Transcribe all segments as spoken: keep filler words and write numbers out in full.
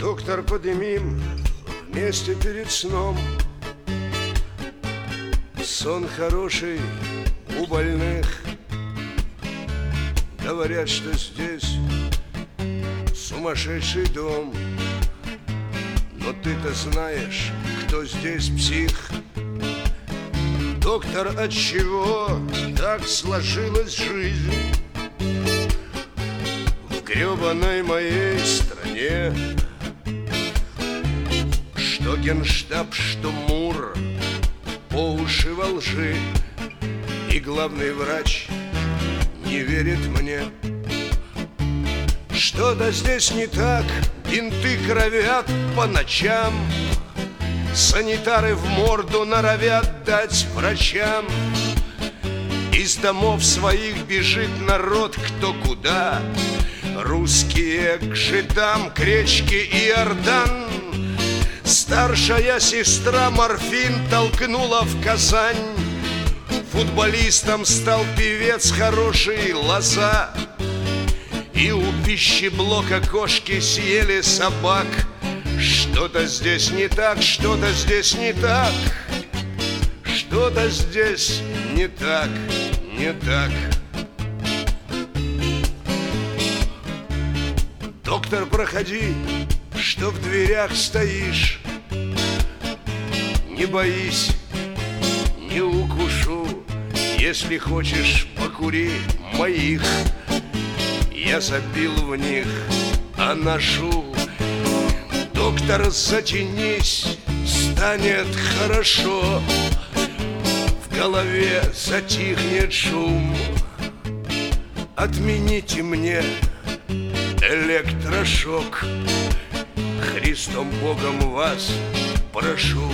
Доктор, подымим вместе перед сном. Сон хороший у больных. Говорят, что здесь сумасшедший дом. Но ты-то знаешь, кто здесь псих. Доктор, отчего так сложилась жизнь в гребаной моей стране? Что генштаб, что МУР по уши во лжи, и главный врач не верит мне. Что-то здесь не так, бинты кровят по ночам, санитары в морду норовят дать врачам. Из домов своих бежит народ кто куда. Русские к жидам, к речке Иордан. Старшая сестра морфин толкнула в Казань. Футболистом стал певец хороший Лоза. И у пищеблока кошки съели собак. Что-то здесь не так, что-то здесь не так. Что-то здесь не так, не так. Доктор, проходи, что в дверях стоишь. Не боись, не укушу. Если хочешь, покури моих. Я забил в них, а ношу. Доктор, затянись, станет хорошо. В голове затихнет шум. Отмените мне электрошок. Христом Богом вас прошу.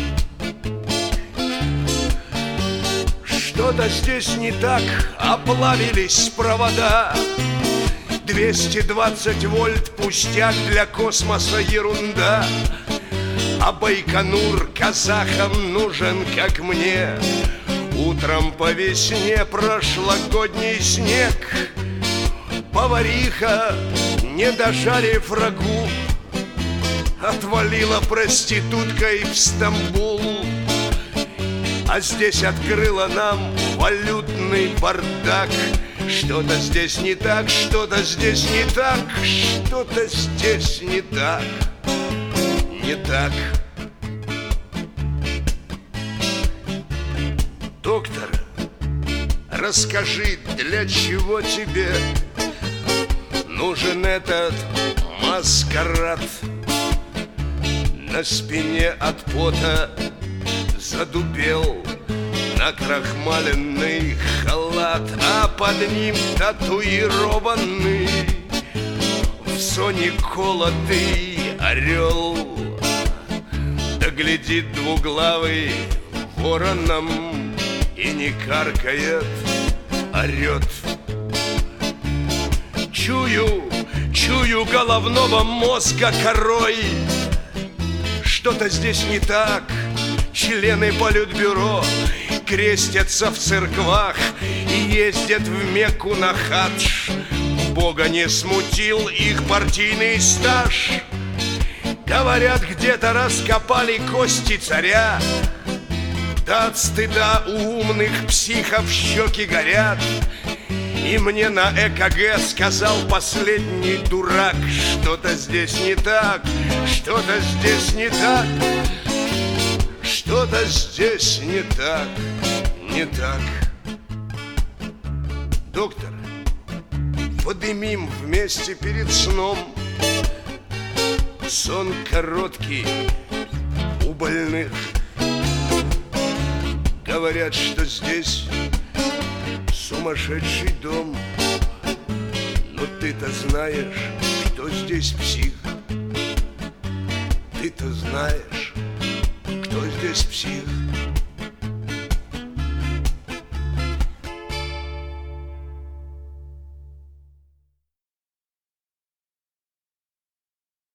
Что-то здесь не так, оплавились провода. Двести двадцать вольт пустяк, для космоса ерунда. А Байконур казахам нужен, как мне. Утром по весне прошлогодний снег. Повариха, не дожарив рагу, отвалила проституткой в Стамбул. А здесь открыла нам валютный бардак. Что-то здесь не так, что-то здесь не так. Что-то здесь не так, не так. Доктор, расскажи, для чего тебе нужен этот маскарад? На спине от пота задубел накрахмаленный халат, а под ним татуированный в зоне колотый орел. Да глядит двуглавый вороном и не каркает, орет. Чую, чую головного мозга корой. Что-то здесь не так. Члены политбюро крестятся в церквах и ездят в Мекку на хадж. Бога не смутил их партийный стаж. Говорят, где-то раскопали кости царя. Да от стыда у умных психов щеки горят. И мне на ЭКГ сказал последний дурак: что-то здесь не так, что-то здесь не так. Что-то здесь не так, не так. Доктор, подымим вместе перед сном. Сон короткий у больных. Говорят, что здесь сумасшедший дом. Но ты-то знаешь, кто здесь псих. Ты-то знаешь, кто здесь псих.